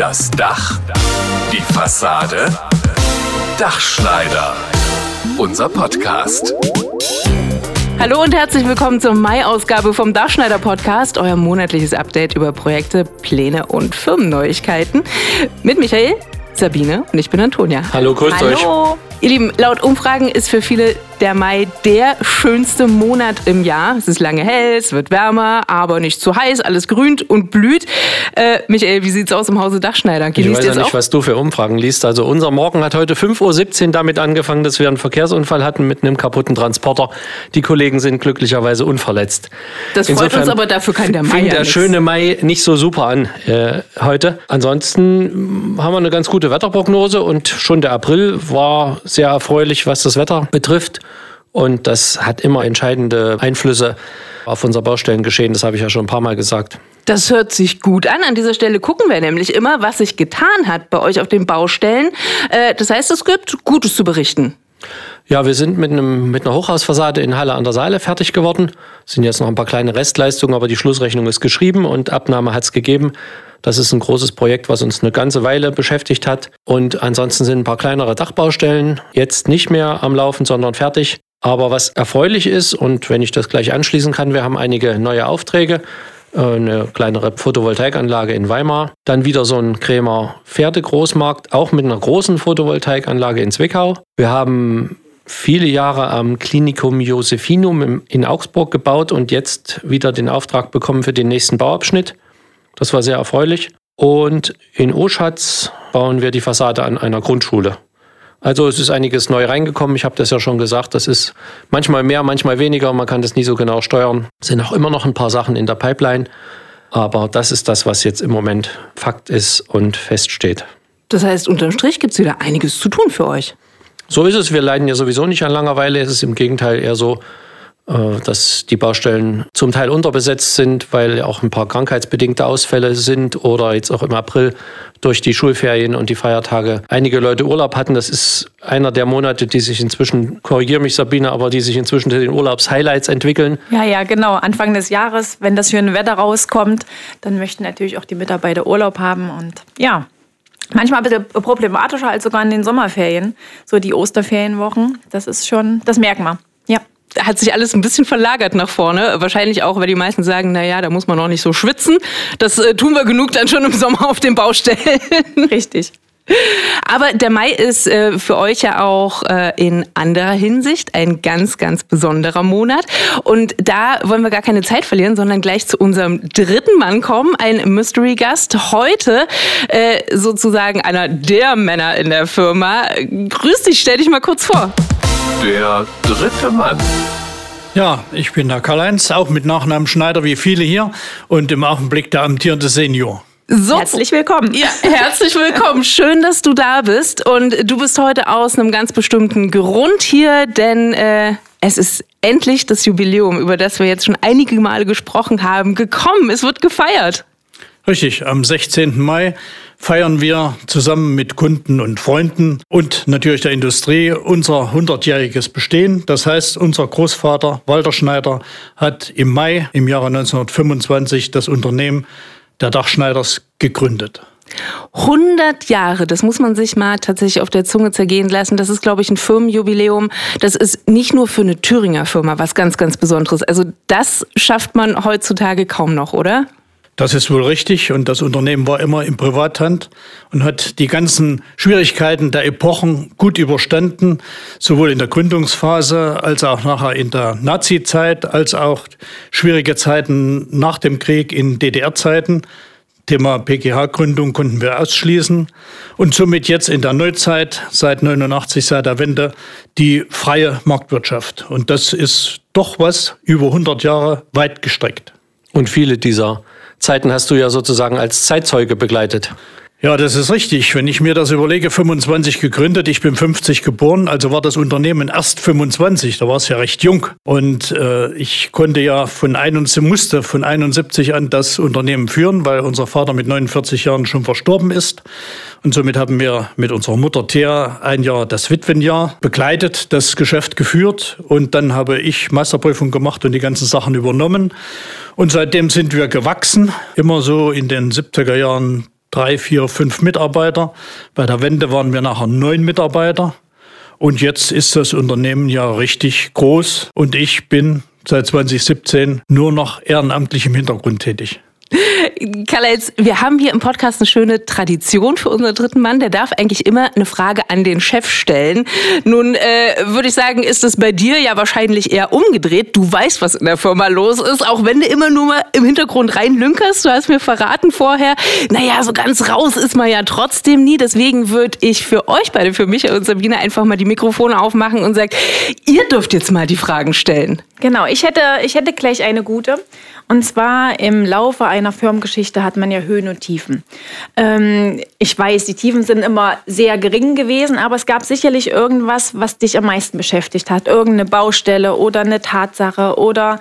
Das Dach, die Fassade, Dachschneider. Unser Podcast. Hallo und herzlich willkommen zur Mai-Ausgabe vom Dachschneider-Podcast, euer monatliches Update über Projekte, Pläne und Firmenneuigkeiten. Mit Michael, Sabine und ich bin Antonia. Hallo, grüßt euch. Ihr Lieben, laut Umfragen ist für viele der Mai der schönste Monat im Jahr. Es ist lange hell, es wird wärmer, aber nicht zu heiß, alles grünt und blüht. Michael, wie sieht's aus im Hause Dachschneider? Ich weiß ja nicht, was du für Umfragen liest. Also unser Morgen hat heute 5:17 Uhr damit angefangen, dass wir einen Verkehrsunfall hatten mit einem kaputten Transporter. Die Kollegen sind glücklicherweise unverletzt. Das freut uns, aber dafür kann der Mai fing der schöne Mai nicht so super an heute. Ansonsten haben wir eine ganz gute Wetterprognose und schon der April war sehr erfreulich, was das Wetter betrifft. Und das hat immer entscheidende Einflüsse auf unser Baustellengeschehen. Das habe ich ja schon ein paar Mal gesagt. Das hört sich gut an. An dieser Stelle gucken wir nämlich immer, was sich getan hat bei euch auf den Baustellen. Das heißt, es gibt Gutes zu berichten. Ja, wir sind mit einer Hochhausfassade in Halle an der Saale fertig geworden. Es sind jetzt noch ein paar kleine Restleistungen, aber die Schlussrechnung ist geschrieben und Abnahme hat es gegeben. Das ist ein großes Projekt, was uns eine ganze Weile beschäftigt hat. Und ansonsten sind ein paar kleinere Dachbaustellen jetzt nicht mehr am Laufen, sondern fertig. Aber was erfreulich ist, und wenn ich das gleich anschließen kann, wir haben einige neue Aufträge. Eine kleinere Photovoltaikanlage in Weimar. Dann wieder so ein Krämer Pferdegroßmarkt, auch mit einer großen Photovoltaikanlage in Zwickau. Wir haben viele Jahre am Klinikum Josephinum in Augsburg gebaut und jetzt wieder den Auftrag bekommen für den nächsten Bauabschnitt. Das war sehr erfreulich. Und in Oschatz bauen wir die Fassade an einer Grundschule. Also es ist einiges neu reingekommen. Ich habe das ja schon gesagt, das ist manchmal mehr, manchmal weniger. Man kann das nie so genau steuern. Es sind auch immer noch ein paar Sachen in der Pipeline. Aber das ist das, was jetzt im Moment Fakt ist und feststeht. Das heißt, unterm Strich gibt es wieder einiges zu tun für euch. So ist es. Wir leiden ja sowieso nicht an Langeweile. Es ist im Gegenteil eher so, dass die Baustellen zum Teil unterbesetzt sind, weil auch ein paar krankheitsbedingte Ausfälle sind oder jetzt auch im April durch die Schulferien und die Feiertage einige Leute Urlaub hatten. Das ist einer der Monate, die sich inzwischen, korrigiere mich Sabine, aber die sich inzwischen zu den Urlaubshighlights entwickeln. Ja, genau. Anfang des Jahres, wenn das schöne Wetter rauskommt, dann möchten natürlich auch die Mitarbeiter Urlaub haben und ja. Manchmal ein bisschen problematischer als sogar in den Sommerferien, so die Osterferienwochen. Das ist schon, das merken wir. Ja. Hat sich alles ein bisschen verlagert nach vorne. Wahrscheinlich auch, weil die meisten sagen, naja, da muss man noch nicht so schwitzen. Das tun wir genug dann schon im Sommer auf den Baustellen. Richtig. Aber der Mai ist für euch ja auch in anderer Hinsicht ein ganz, ganz besonderer Monat. Und da wollen wir gar keine Zeit verlieren, sondern gleich zu unserem dritten Mann kommen. Ein Mystery-Gast. Heute sozusagen einer der Männer in der Firma. Grüß dich, stell dich mal kurz vor. Der dritte Mann. Ja, ich bin der Karl-Heinz, auch mit Nachnamen Schneider wie viele hier und im Augenblick der amtierende Senior. So, herzlich willkommen. Ja, herzlich willkommen. Schön, dass du da bist. Und du bist heute aus einem ganz bestimmten Grund hier, denn es ist endlich das Jubiläum, über das wir jetzt schon einige Male gesprochen haben, gekommen. Es wird gefeiert. Richtig, am 16. Mai feiern wir zusammen mit Kunden und Freunden und natürlich der Industrie unser 100-jähriges Bestehen. Das heißt, unser Großvater Walter Schneider hat im Mai im Jahre 1925 das Unternehmen der Dachschneiders gegründet. 100 Jahre, das muss man sich mal tatsächlich auf der Zunge zergehen lassen. Das ist, glaube ich, ein Firmenjubiläum. Das ist nicht nur für eine Thüringer Firma was ganz, ganz Besonderes. Also das schafft man heutzutage kaum noch, oder? Das ist wohl richtig und das Unternehmen war immer in Privathand und hat die ganzen Schwierigkeiten der Epochen gut überstanden, sowohl in der Gründungsphase als auch nachher in der Nazi-Zeit, als auch schwierige Zeiten nach dem Krieg in DDR-Zeiten. Thema PGH-Gründung konnten wir ausschließen und somit jetzt in der Neuzeit, seit 89, seit der Wende, die freie Marktwirtschaft. Und das ist doch was, über 100 Jahre weit gestreckt. Und viele dieser Zeiten hast du ja sozusagen als Zeitzeuge begleitet. Ja, das ist richtig. Wenn ich mir das überlege, 25 gegründet, ich bin 50 geboren, also war das Unternehmen erst 25, da war es ja recht jung. Und ich konnte ja musste von 71 an das Unternehmen führen, weil unser Vater mit 49 Jahren schon verstorben ist. Und somit haben wir mit unserer Mutter Thea ein Jahr das Witwenjahr begleitet, das Geschäft geführt. Und dann habe ich Meisterprüfung gemacht und die ganzen Sachen übernommen. Und seitdem sind wir gewachsen, immer so in den 70er Jahren 3, 4, 5 Mitarbeiter. Bei der Wende waren wir nachher 9 Mitarbeiter. Und jetzt ist das Unternehmen ja richtig groß. Und ich bin seit 2017 nur noch ehrenamtlich im Hintergrund tätig. Karl-Heinz, wir haben hier im Podcast eine schöne Tradition für unseren dritten Mann. Der darf eigentlich immer eine Frage an den Chef stellen. Nun würde ich sagen, ist es bei dir ja wahrscheinlich eher umgedreht. Du weißt, was in der Firma los ist, auch wenn du immer nur mal im Hintergrund reinlünkerst. Du hast mir verraten vorher, naja, so ganz raus ist man ja trotzdem nie. Deswegen würde ich für euch beide, für Michael und Sabine, einfach mal die Mikrofone aufmachen und sagen, ihr dürft jetzt mal die Fragen stellen. Genau, ich hätte gleich eine gute. Und zwar im Laufe einer Firmengeschichte hat man ja Höhen und Tiefen. Ich weiß, die Tiefen sind immer sehr gering gewesen, aber es gab sicherlich irgendwas, was dich am meisten beschäftigt hat. Irgendeine Baustelle oder eine Tatsache oder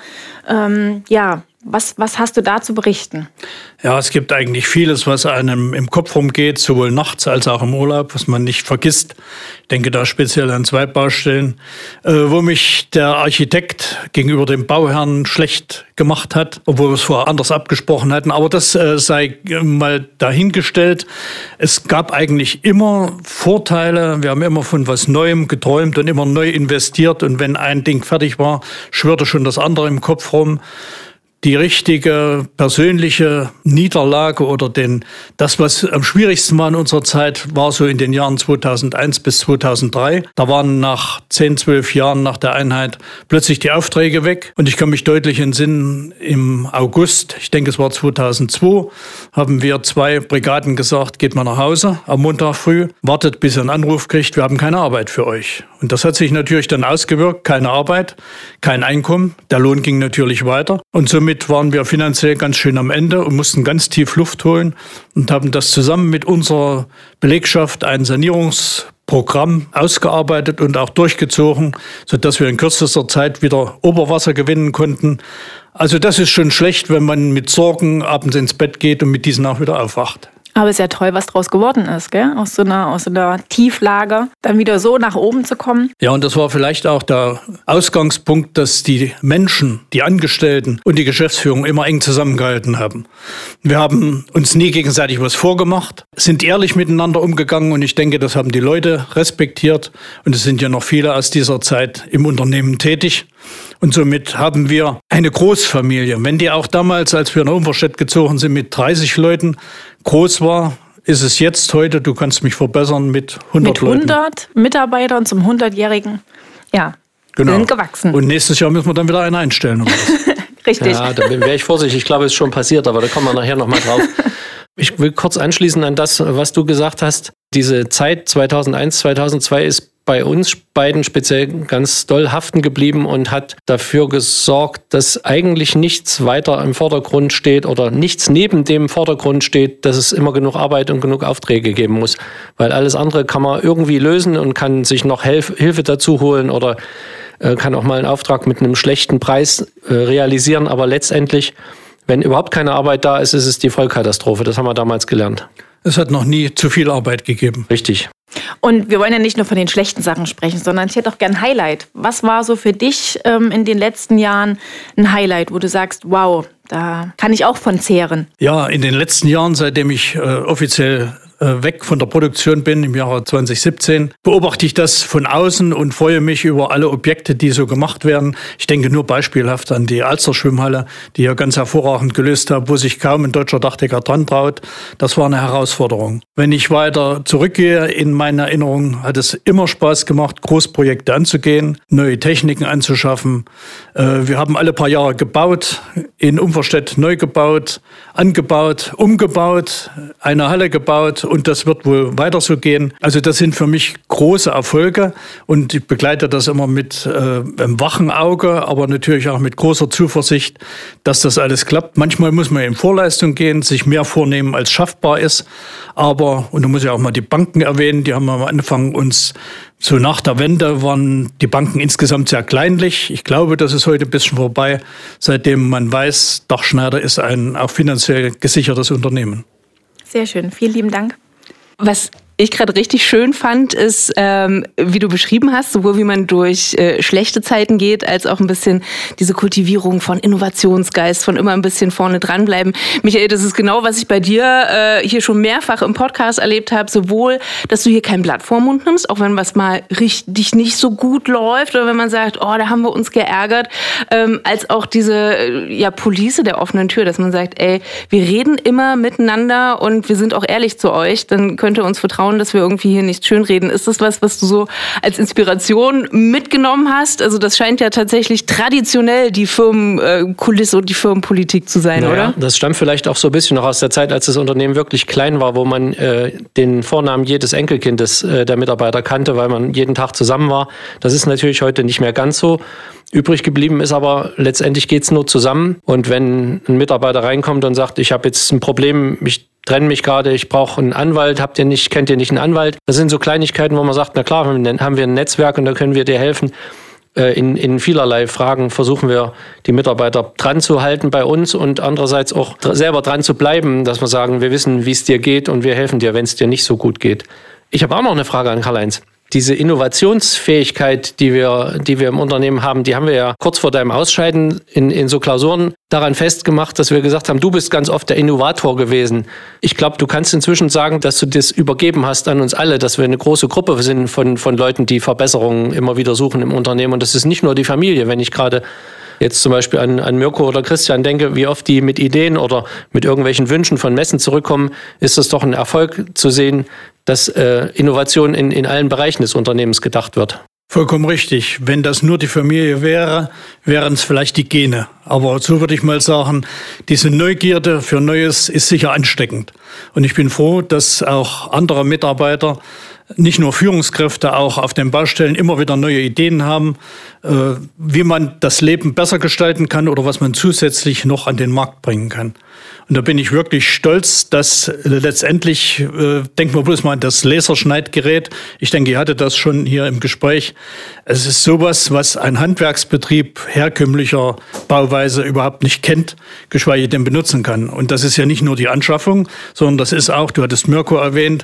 was hast du da zu berichten? Ja, es gibt eigentlich vieles, was einem im Kopf rumgeht, sowohl nachts als auch im Urlaub, was man nicht vergisst. Ich denke da speziell an 2 Baustellen, wo mich der Architekt gegenüber dem Bauherrn schlecht gemacht hat, obwohl wir es vorher anders abgesprochen hatten. Aber das sei mal dahingestellt. Es gab eigentlich immer Vorteile. Wir haben immer von was Neuem geträumt und immer neu investiert. Und wenn ein Ding fertig war, schwirrte schon das andere im Kopf rum. Die richtige persönliche Niederlage oder das, was am schwierigsten war in unserer Zeit, war so in den Jahren 2001 bis 2003. Da waren nach 10, 12 Jahren nach der Einheit plötzlich die Aufträge weg. Und ich kann mich deutlich entsinnen, im August, ich denke es war 2002, haben wir 2 Brigaden gesagt, geht mal nach Hause am Montag früh, wartet, bis ihr einen Anruf kriegt, wir haben keine Arbeit für euch. Und das hat sich natürlich dann ausgewirkt, keine Arbeit, kein Einkommen, der Lohn ging natürlich weiter. Und somit waren wir finanziell ganz schön am Ende und mussten ganz tief Luft holen und haben das zusammen mit unserer Belegschaft ein Sanierungsprogramm ausgearbeitet und auch durchgezogen, sodass wir in kürzester Zeit wieder Oberwasser gewinnen konnten. Also das ist schon schlecht, wenn man mit Sorgen abends ins Bett geht und mit diesen auch wieder aufwacht. Aber es ist ja toll, was draus geworden ist, gell? Aus so einer Tieflage dann wieder so nach oben zu kommen. Ja, und das war vielleicht auch der Ausgangspunkt, dass die Menschen, die Angestellten und die Geschäftsführung immer eng zusammengehalten haben. Wir haben uns nie gegenseitig was vorgemacht, sind ehrlich miteinander umgegangen und ich denke, das haben die Leute respektiert. Und es sind ja noch viele aus dieser Zeit im Unternehmen tätig. Und somit haben wir eine Großfamilie. Wenn die auch damals, als wir nach Umverstedt gezogen sind, mit 30 Leuten groß war, ist es jetzt heute, du kannst mich verbessern, mit 100 Leuten. Mit 100 Mitarbeitern zum 100-Jährigen, ja, genau. Sind gewachsen. Und nächstes Jahr müssen wir dann wieder einen einstellen. Oder was? Richtig. Ja, da wäre ich vorsichtig. Ich glaube, es ist schon passiert, aber da kommen wir nachher nochmal drauf. Ich will kurz anschließen an das, was du gesagt hast. Diese Zeit 2001, 2002 ist bei uns beiden speziell ganz doll haften geblieben und hat dafür gesorgt, dass eigentlich nichts weiter im Vordergrund steht oder nichts neben dem Vordergrund steht, dass es immer genug Arbeit und genug Aufträge geben muss. Weil alles andere kann man irgendwie lösen und kann sich noch Hilfe dazu holen oder kann auch mal einen Auftrag mit einem schlechten Preis realisieren. Aber letztendlich, wenn überhaupt keine Arbeit da ist, ist es die Vollkatastrophe. Das haben wir damals gelernt. Es hat noch nie zu viel Arbeit gegeben. Richtig. Und wir wollen ja nicht nur von den schlechten Sachen sprechen, sondern ich hätte auch gern ein Highlight. Was war so für dich in den letzten Jahren ein Highlight, wo du sagst, wow, da kann ich auch von zehren? Ja, in den letzten Jahren, seitdem ich offiziell weg von der Produktion bin, im Jahre 2017, beobachte ich das von außen und freue mich über alle Objekte, die so gemacht werden. Ich denke nur beispielhaft an die Alster-Schwimmhalle, die ja ganz hervorragend gelöst hat, wo sich kaum ein deutscher Dachdecker dran traut. Das war eine Herausforderung. Wenn ich weiter zurückgehe in meine Erinnerung, hat es immer Spaß gemacht, Großprojekte anzugehen, neue Techniken anzuschaffen. Wir haben alle paar Jahre gebaut, in Umverstedt neu gebaut, angebaut, umgebaut, eine Halle gebaut. Und das wird wohl weiter so gehen. Also das sind für mich große Erfolge und ich begleite das immer mit einem wachen Auge, aber natürlich auch mit großer Zuversicht, dass das alles klappt. Manchmal muss man in Vorleistung gehen, sich mehr vornehmen, als schaffbar ist. Aber, und da muss ich auch mal die Banken erwähnen, die haben am Anfang uns so nach der Wende waren die Banken insgesamt sehr kleinlich. Ich glaube, das ist heute ein bisschen vorbei, seitdem man weiß, Dachschneider ist ein auch finanziell gesichertes Unternehmen. Sehr schön, vielen lieben Dank. Was ich gerade richtig schön fand, ist, wie du beschrieben hast, sowohl wie man durch schlechte Zeiten geht, als auch ein bisschen diese Kultivierung von Innovationsgeist, von immer ein bisschen vorne dranbleiben. Michael, das ist genau, was ich bei dir hier schon mehrfach im Podcast erlebt habe, sowohl, dass du hier kein Blatt vor den Mund nimmst, auch wenn was mal richtig nicht so gut läuft oder wenn man sagt, oh, da haben wir uns geärgert, als auch diese Police der offenen Tür, dass man sagt, ey, wir reden immer miteinander und wir sind auch ehrlich zu euch, dann könnt ihr uns vertrauen, dass wir irgendwie hier nicht schönreden. Ist das was du so als Inspiration mitgenommen hast? Also das scheint ja tatsächlich traditionell die Firmenkulisse und die Firmenpolitik zu sein, oder? Das stammt vielleicht auch so ein bisschen noch aus der Zeit, als das Unternehmen wirklich klein war, wo man den Vornamen jedes Enkelkindes der Mitarbeiter kannte, weil man jeden Tag zusammen war. Das ist natürlich heute nicht mehr ganz so. Übrig geblieben ist aber, letztendlich geht's nur zusammen. Und wenn ein Mitarbeiter reinkommt und sagt, ich habe jetzt ein Problem, ich trenne mich gerade, ich brauche einen Anwalt, kennt ihr nicht einen Anwalt? Das sind so Kleinigkeiten, wo man sagt, na klar, haben wir ein Netzwerk und da können wir dir helfen. In vielerlei Fragen versuchen wir, die Mitarbeiter dran zu halten bei uns und andererseits auch selber dran zu bleiben, dass wir sagen, wir wissen, wie es dir geht und wir helfen dir, wenn es dir nicht so gut geht. Ich habe auch noch eine Frage an Karl-Heinz. Diese Innovationsfähigkeit, die wir im Unternehmen haben, die haben wir ja kurz vor deinem Ausscheiden in so Klausuren daran festgemacht, dass wir gesagt haben, du bist ganz oft der Innovator gewesen. Ich glaube, du kannst inzwischen sagen, dass du das übergeben hast an uns alle, dass wir eine große Gruppe sind von Leuten, die Verbesserungen immer wieder suchen im Unternehmen. Und das ist nicht nur die Familie. Wenn ich gerade jetzt zum Beispiel an Mirko oder Christian denke, wie oft die mit Ideen oder mit irgendwelchen Wünschen von Messen zurückkommen, ist es doch ein Erfolg zu sehen, dass Innovation in allen Bereichen des Unternehmens gedacht wird. Vollkommen richtig. Wenn das nur die Familie wäre, wären es vielleicht die Gene. Aber so würde ich mal sagen, diese Neugierde für Neues ist sicher ansteckend. Und ich bin froh, dass auch andere Mitarbeiter, nicht nur Führungskräfte, auch auf den Baustellen immer wieder neue Ideen haben, wie man das Leben besser gestalten kann oder was man zusätzlich noch an den Markt bringen kann. Und da bin ich wirklich stolz, dass letztendlich, denken wir bloß mal an das Laserschneidgerät. Ich denke, ihr hattet das schon hier im Gespräch. Es ist sowas, was ein Handwerksbetrieb herkömmlicher Bauweise überhaupt nicht kennt, geschweige denn benutzen kann. Und das ist ja nicht nur die Anschaffung, sondern das ist auch, du hattest Mirko erwähnt,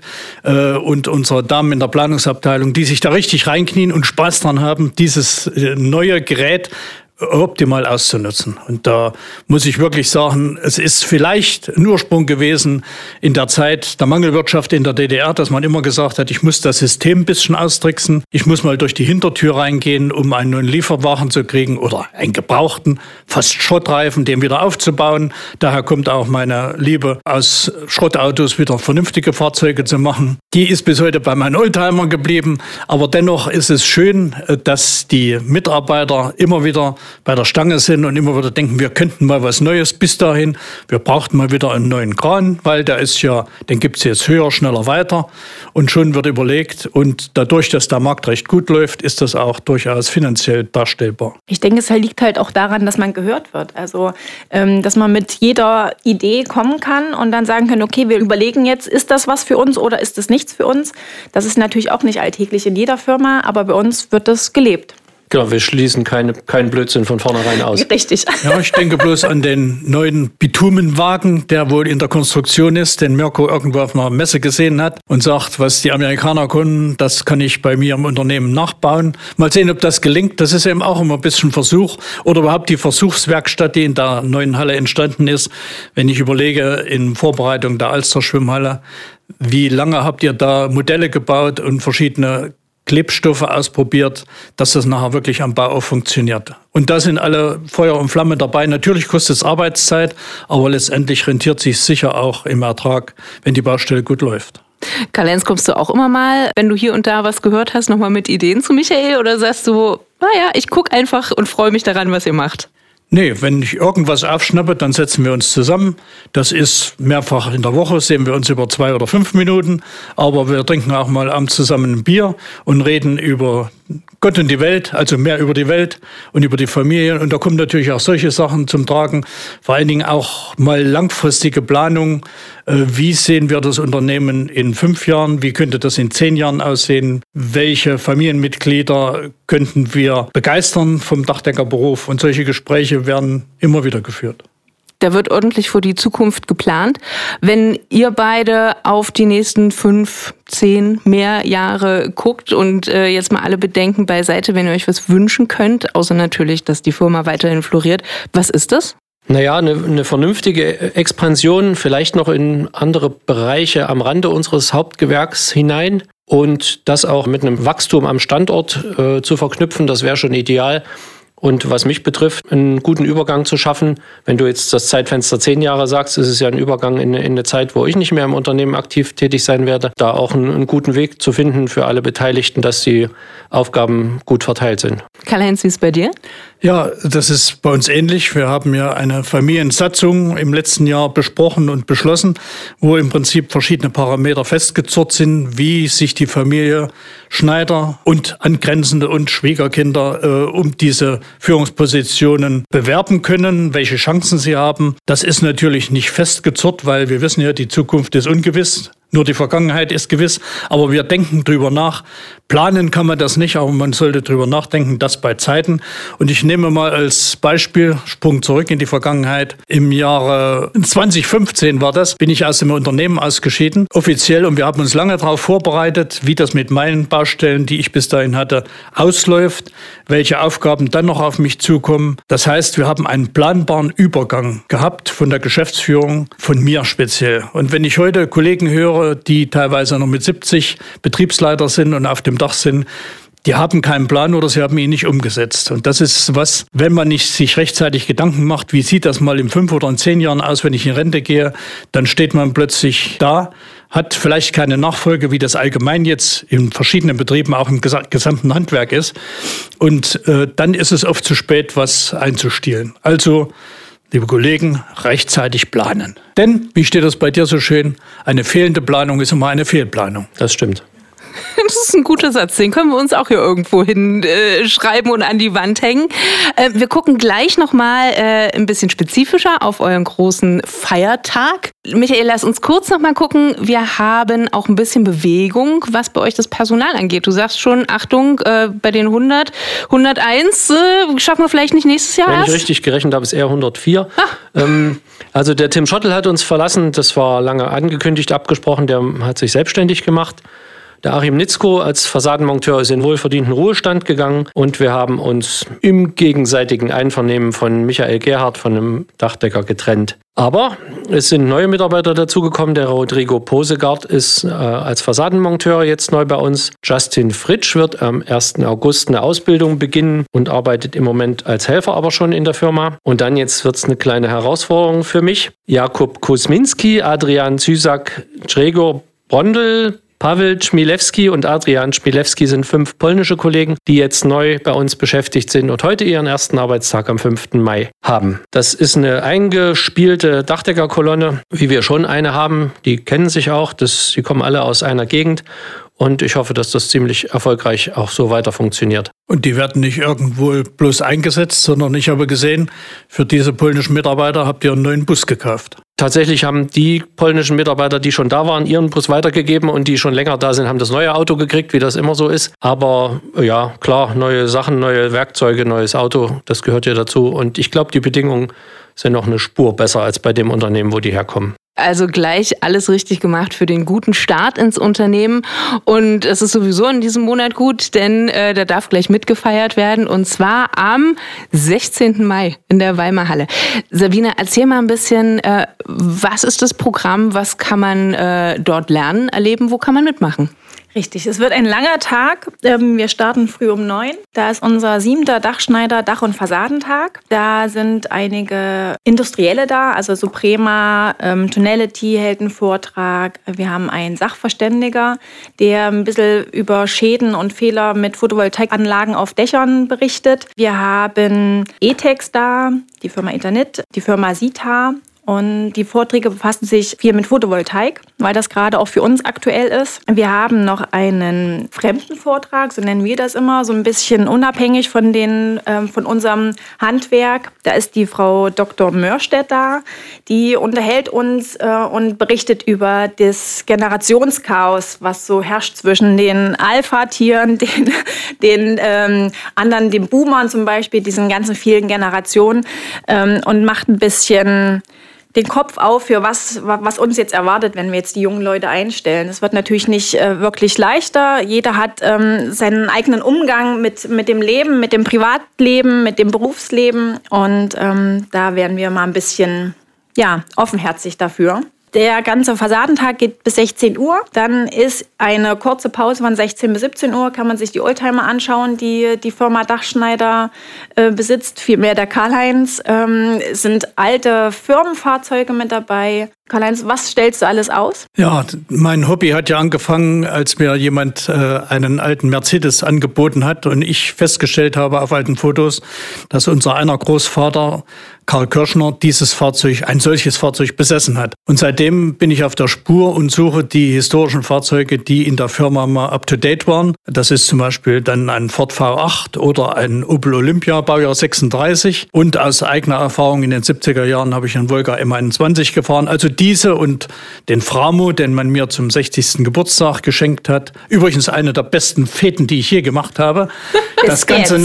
und unsere Damen in der Planungsabteilung, die sich da richtig reinknien und Spaß dran haben, dieses neue Gerät optimal auszunutzen. Und da muss ich wirklich sagen, es ist vielleicht ein Ursprung gewesen in der Zeit der Mangelwirtschaft in der DDR, dass man immer gesagt hat, ich muss das System ein bisschen austricksen, ich muss mal durch die Hintertür reingehen, um einen neuen Lieferwagen zu kriegen oder einen gebrauchten, fast Schrottreifen, den wieder aufzubauen. Daher kommt auch meine Liebe, aus Schrottautos wieder vernünftige Fahrzeuge zu machen. Die ist bis heute bei meinen Oldtimern geblieben, aber dennoch ist es schön, dass die Mitarbeiter immer wieder bei der Stange sind und immer wieder denken, wir könnten mal was Neues bis dahin. Wir brauchten mal wieder einen neuen Kran, weil der ist ja, den gibt es jetzt höher, schneller, weiter. Und schon wird überlegt und dadurch, dass der Markt recht gut läuft, ist das auch durchaus finanziell darstellbar. Ich denke, es liegt halt auch daran, dass man gehört wird. Also, dass man mit jeder Idee kommen kann und dann sagen kann, okay, wir überlegen jetzt, ist das was für uns oder ist das nichts für uns? Das ist natürlich auch nicht alltäglich in jeder Firma, aber bei uns wird das gelebt. Genau, wir schließen keinen Blödsinn von vornherein aus. Richtig. Ja, ich denke bloß an den neuen Bitumenwagen, der wohl in der Konstruktion ist, den Mirko irgendwo auf einer Messe gesehen hat und sagt, was die Amerikaner können, das kann ich bei mir im Unternehmen nachbauen. Mal sehen, ob das gelingt. Das ist eben auch immer ein bisschen Versuch oder überhaupt die Versuchswerkstatt, die in der neuen Halle entstanden ist. Wenn ich überlege, in Vorbereitung der Alster-Schwimmhalle, wie lange habt ihr da Modelle gebaut und verschiedene Klebstoffe ausprobiert, dass das nachher wirklich am Bau auch funktioniert. Und da sind alle Feuer und Flamme dabei. Natürlich kostet es Arbeitszeit, aber letztendlich rentiert sich sicher auch im Ertrag, wenn die Baustelle gut läuft. Karl-Heinz, kommst du auch immer mal, wenn du hier und da was gehört hast, nochmal mit Ideen zu Michael? Oder sagst du, naja, ich gucke einfach und freue mich daran, was ihr macht? Nee, wenn ich irgendwas aufschnappe, dann setzen wir uns zusammen. Das ist mehrfach in der Woche, sehen wir uns über 2 oder 5 Minuten. Aber wir trinken auch mal abends zusammen ein Bier und reden über Gott und die Welt, also mehr über die Welt und über die Familie. Und da kommen natürlich auch solche Sachen zum Tragen. Vor allen Dingen auch mal langfristige Planung. Wie sehen wir das Unternehmen in 5 Jahren? Wie könnte das in 10 Jahren aussehen? Welche Familienmitglieder könnten wir begeistern vom Dachdeckerberuf? Und solche Gespräche werden immer wieder geführt. Da wird ordentlich für die Zukunft geplant. Wenn ihr beide auf die nächsten 5, 10 mehr Jahre guckt und jetzt mal alle Bedenken beiseite, wenn ihr euch was wünschen könnt, außer natürlich, dass die Firma weiterhin floriert, was ist das? Naja, eine vernünftige Expansion, vielleicht noch in andere Bereiche am Rande unseres Hauptgewerks hinein und das auch mit einem Wachstum am Standort zu verknüpfen, das wäre schon ideal. Und was mich betrifft, einen guten Übergang zu schaffen. Wenn du jetzt das Zeitfenster 10 Jahre sagst, ist es ja ein Übergang in eine Zeit, wo ich nicht mehr im Unternehmen aktiv tätig sein werde. Da auch einen guten Weg zu finden für alle Beteiligten, dass die Aufgaben gut verteilt sind. Karl-Heinz, wie ist es bei dir? Ja, das ist bei uns ähnlich. Wir haben ja eine Familiensatzung im letzten Jahr besprochen und beschlossen, wo im Prinzip verschiedene Parameter festgezurrt sind, wie sich die Familie Schneider und angrenzende und Schwiegerkinder um diese Führungspositionen bewerben können, welche Chancen sie haben. Das ist natürlich nicht festgezurrt, weil wir wissen ja, die Zukunft ist ungewiss. Nur die Vergangenheit ist gewiss, aber wir denken drüber nach. Planen kann man das nicht, aber man sollte drüber nachdenken, das bei Zeiten. Und ich nehme mal als Beispiel, Sprung zurück in die Vergangenheit. Im Jahre 2015 war das, bin ich aus dem Unternehmen ausgeschieden, offiziell. Und wir haben uns lange darauf vorbereitet, wie das mit meinen Baustellen, die ich bis dahin hatte, ausläuft, welche Aufgaben dann noch auf mich zukommen. Das heißt, wir haben einen planbaren Übergang gehabt von der Geschäftsführung, von mir speziell. Und wenn ich heute Kollegen höre, die teilweise noch mit 70 Betriebsleiter sind und auf dem Dach sind, die haben keinen Plan oder sie haben ihn nicht umgesetzt. Und das ist was, wenn man nicht sich rechtzeitig Gedanken macht, wie sieht das mal in 5 oder in 10 Jahren aus, wenn ich in Rente gehe, dann steht man plötzlich da, hat vielleicht keine Nachfolge, wie das allgemein jetzt in verschiedenen Betrieben, auch im gesamten Handwerk ist. Und dann ist es oft zu spät, was einzustielen. Also, liebe Kollegen, rechtzeitig planen. Denn, wie steht das bei dir so schön, eine fehlende Planung ist immer eine Fehlplanung. Das stimmt. Das ist ein guter Satz, den können wir uns auch hier irgendwo hinschreiben und an die Wand hängen. Wir gucken gleich nochmal ein bisschen spezifischer auf euren großen Feiertag. Michael, lass uns kurz nochmal gucken. Wir haben auch ein bisschen Bewegung, was bei euch das Personal angeht. Du sagst schon, Achtung, bei den 100, 101 schaffen wir vielleicht nicht nächstes Jahr erst? Wenn ich richtig gerechnet habe, ist eher 104. Also der Tim Schottel hat uns verlassen, das war lange angekündigt, abgesprochen, der hat sich selbstständig gemacht. Der Achim Nitzko als Fassadenmonteur ist in wohlverdienten Ruhestand gegangen und wir haben uns im gegenseitigen Einvernehmen von Michael Gerhardt von einem Dachdecker getrennt. Aber es sind neue Mitarbeiter dazugekommen. Der Rodrigo Posegard ist als Fassadenmonteur jetzt neu bei uns. Justin Fritsch wird am 1. August eine Ausbildung beginnen und arbeitet im Moment als Helfer aber schon in der Firma. Und dann jetzt wird es eine kleine Herausforderung für mich. Jakub Kuzminski, Adrian Zysak, Grzegor Brondel, Paweł Schmilewski und Adrian Schmilewski sind 5 polnische Kollegen, die jetzt neu bei uns beschäftigt sind und heute ihren ersten Arbeitstag am 5. Mai haben. Das ist eine eingespielte Dachdeckerkolonne, wie wir schon eine haben. Die kennen sich auch, die kommen alle aus einer Gegend. Und ich hoffe, dass das ziemlich erfolgreich auch so weiter funktioniert. Und die werden nicht irgendwo bloß eingesetzt, sondern ich habe gesehen, für diese polnischen Mitarbeiter habt ihr einen neuen Bus gekauft. Tatsächlich haben die polnischen Mitarbeiter, die schon da waren, ihren Bus weitergegeben und die schon länger da sind, haben das neue Auto gekriegt, wie das immer so ist. Aber ja, klar, neue Sachen, neue Werkzeuge, neues Auto, das gehört ja dazu. Und ich glaube, die Bedingungen sind noch eine Spur besser als bei dem Unternehmen, wo die herkommen. Also gleich alles richtig gemacht für den guten Start ins Unternehmen. Und es ist sowieso in diesem Monat gut, denn da darf gleich mitgefeiert werden. Und zwar am 16. Mai in der Weimar Halle. Sabine, erzähl mal ein bisschen, was ist das Programm? Was kann man dort lernen, erleben? Wo kann man mitmachen? Richtig, es wird ein langer Tag. Wir starten früh um 9. Da ist unser 7. Dachschneider Dach- und Fassadentag. Da sind einige Industrielle da, also Suprema, Tonality hält einen Vortrag. Wir haben einen Sachverständiger, der ein bisschen über Schäden und Fehler mit Photovoltaikanlagen auf Dächern berichtet. Wir haben ETEX da, die Firma Eternit, die Firma Sita. Und die Vorträge befassen sich viel mit Photovoltaik, weil das gerade auch für uns aktuell ist. Wir haben noch einen Fremdenvortrag, so nennen wir das immer, so ein bisschen unabhängig von unserem Handwerk. Da ist die Frau Dr. Mörstedt da, die unterhält uns und berichtet über das Generationschaos, was so herrscht zwischen den Alpha-Tieren, den anderen, den Boomern zum Beispiel, diesen ganzen vielen Generationen und macht ein bisschen den Kopf auf für was uns jetzt erwartet, wenn wir jetzt die jungen Leute einstellen. Es wird natürlich nicht wirklich leichter. Jeder hat seinen eigenen Umgang mit dem Leben, mit dem Privatleben, mit dem Berufsleben. Und da werden wir mal ein bisschen offenherzig dafür. Der ganze Fassadentag geht bis 16 Uhr. Dann ist eine kurze Pause von 16 bis 17 Uhr. Kann man sich die Oldtimer anschauen, die die Firma Dachschneider besitzt. Vielmehr der Karl-Heinz. Sind alte Firmenfahrzeuge mit dabei. Karl-Heinz, was stellst du alles aus? Ja, mein Hobby hat ja angefangen, als mir jemand einen alten Mercedes angeboten hat und ich festgestellt habe auf alten Fotos, dass unser einer Großvater Karl Kirschner ein solches Fahrzeug besessen hat. Und seitdem bin ich auf der Spur und suche die historischen Fahrzeuge, die in der Firma mal up-to-date waren. Das ist zum Beispiel dann ein Ford V8 oder ein Opel Olympia, Baujahr 36. Und aus eigener Erfahrung in den 70er Jahren habe ich einen Volga M21 gefahren. Also diese und den Framo, den man mir zum 60. Geburtstag geschenkt hat. Übrigens eine der besten Feten, die ich je gemacht habe. Das ganze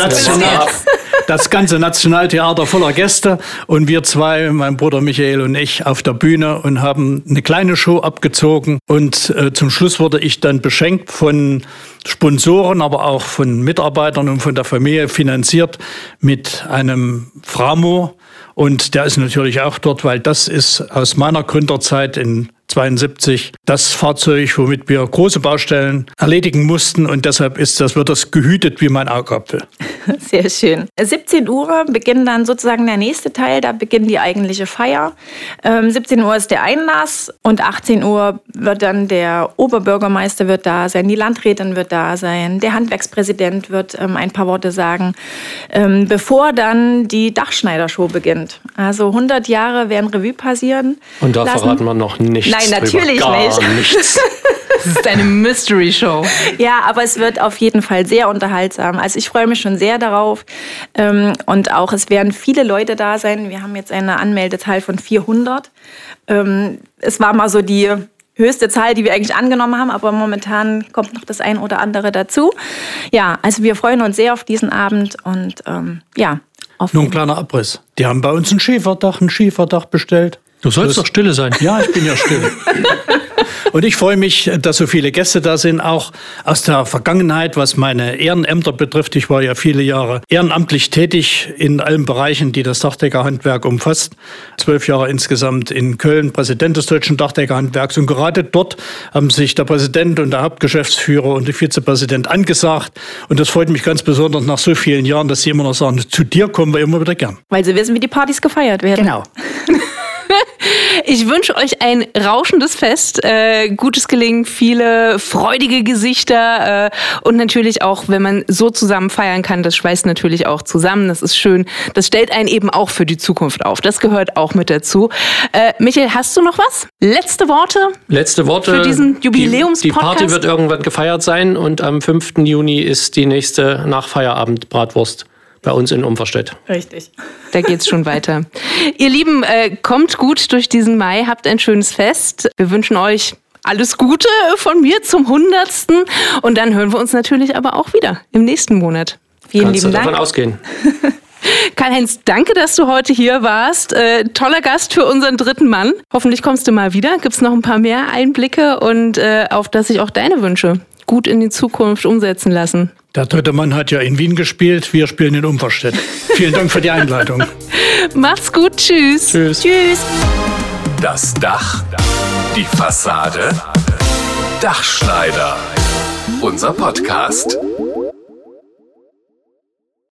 Nationaltheater voller Gäste und wir zwei, mein Bruder Michael und ich, auf der Bühne und haben eine kleine Show abgezogen. Und zum Schluss wurde ich dann beschenkt von Sponsoren, aber auch von Mitarbeitern und von der Familie finanziert mit einem Framo. Und der ist natürlich auch dort, weil das ist aus meiner Gründerzeit in 72 das Fahrzeug, womit wir große Baustellen erledigen mussten. Und deshalb wird das gehütet wie mein Augapfel. Sehr schön. 17 Uhr beginnt dann sozusagen der nächste Teil. Da beginnt die eigentliche Feier. 17 Uhr ist der Einlass und 18 Uhr wird dann der Oberbürgermeister wird da sein, die Landrätin wird da sein, der Handwerkspräsident wird ein paar Worte sagen, bevor dann die Dachschneidershow beginnt. Also 100 Jahre werden Revue passieren. Und da verraten wir noch nichts. Nein, natürlich nichts. Das ist eine Mystery-Show. Ja, aber es wird auf jeden Fall sehr unterhaltsam. Also ich freue mich schon sehr darauf. Und auch es werden viele Leute da sein. Wir haben jetzt eine Anmeldezahl von 400. Es war mal so die höchste Zahl, die wir eigentlich angenommen haben, aber momentan kommt noch das ein oder andere dazu. Ja, also wir freuen uns sehr auf diesen Abend und Nur ein kleiner Abriss. Die haben bei uns ein Schieferdach bestellt. Du sollst doch stille sein. Ja, ich bin ja still. Und ich freue mich, dass so viele Gäste da sind, auch aus der Vergangenheit, was meine Ehrenämter betrifft. Ich war ja viele Jahre ehrenamtlich tätig in allen Bereichen, die das Dachdeckerhandwerk umfasst. 12 Jahre insgesamt in Köln, Präsident des Deutschen Dachdeckerhandwerks. Und gerade dort haben sich der Präsident und der Hauptgeschäftsführer und der Vizepräsident angesagt. Und das freut mich ganz besonders nach so vielen Jahren, dass sie immer noch sagen, zu dir kommen wir immer wieder gern. Weil sie wissen, wie die Partys gefeiert werden. Genau. Ich wünsche euch ein rauschendes Fest, gutes Gelingen, viele freudige Gesichter und natürlich auch, wenn man so zusammen feiern kann, das schweißt natürlich auch zusammen, das ist schön. Das stellt einen eben auch für die Zukunft auf, das gehört auch mit dazu. Michael, hast du noch was? Letzte Worte für diesen Jubiläumspodcast? Die Party wird irgendwann gefeiert sein und am 5. Juni ist die nächste Nachfeierabend-Bratwurst bei uns in Umverstedt. Richtig. Da geht's schon weiter. Ihr Lieben, kommt gut durch diesen Mai, habt ein schönes Fest. Wir wünschen euch alles Gute von mir zum 100. Und dann hören wir uns natürlich aber auch wieder im nächsten Monat. Vielen lieben Dank. Kannst du davon ausgehen. Karl-Heinz, danke, dass du heute hier warst. Toller Gast für unseren dritten Mann. Hoffentlich kommst du mal wieder. Gibt's noch ein paar mehr Einblicke und auf dass sich auch deine Wünsche gut in die Zukunft umsetzen lassen. Der dritte Mann hat ja in Wien gespielt, wir spielen in Umverstedt. Vielen Dank für die Einleitung. Macht's gut, tschüss. Tschüss. Das Dach, die Fassade, Dachschneider. Unser Podcast.